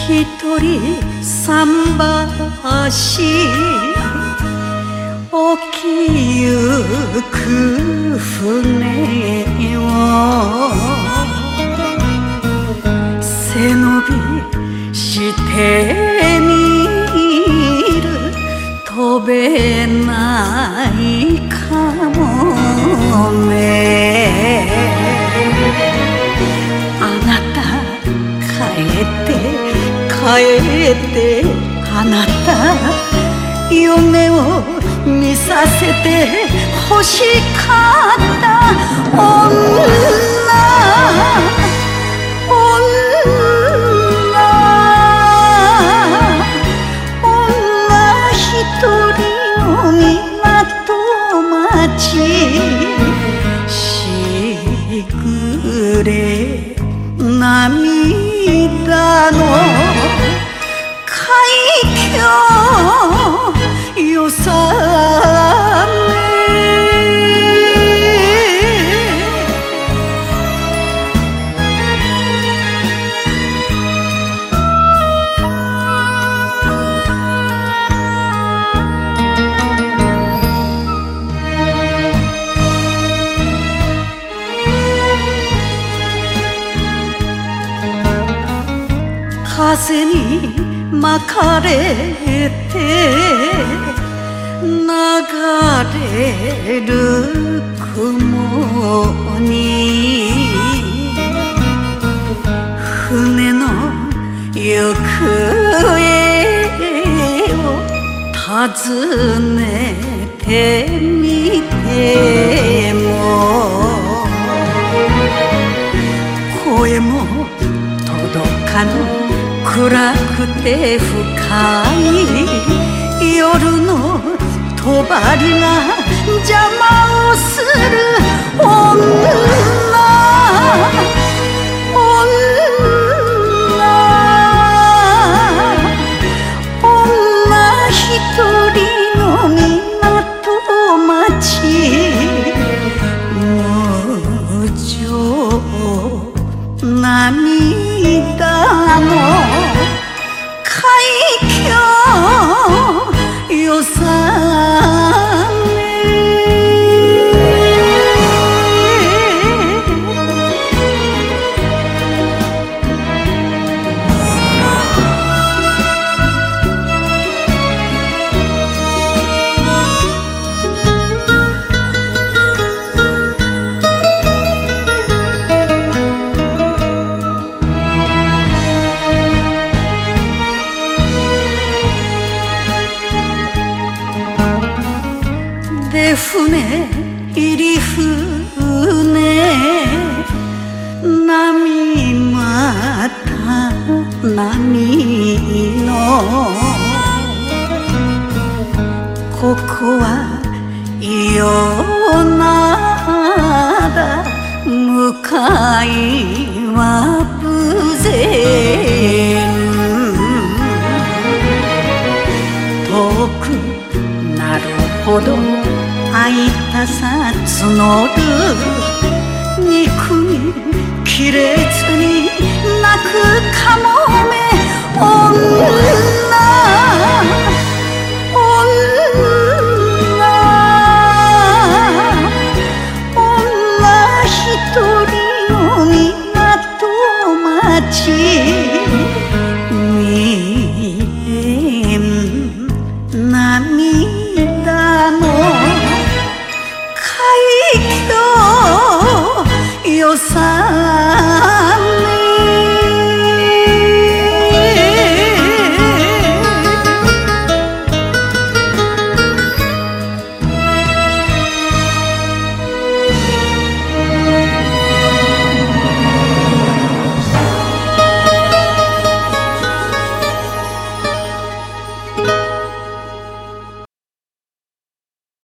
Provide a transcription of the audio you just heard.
一人桟橋沖ゆく船を背伸びしてみる飛べないかもね。あなた帰ってあなた夢を見させて欲しかった女一人の港町しぐれ涙の海峡よさ風に巻かれて流れる雲に船の行方を尋ねてみても声も届かぬ暗くて深い夜の帳が邪魔をする女一人の港町無情涙の海峡よさで船入り船波また波のここは伊予灘向かいは豊前遠くなるほど会いたさ募る憎みきれずに泣くかもめ女一人の港町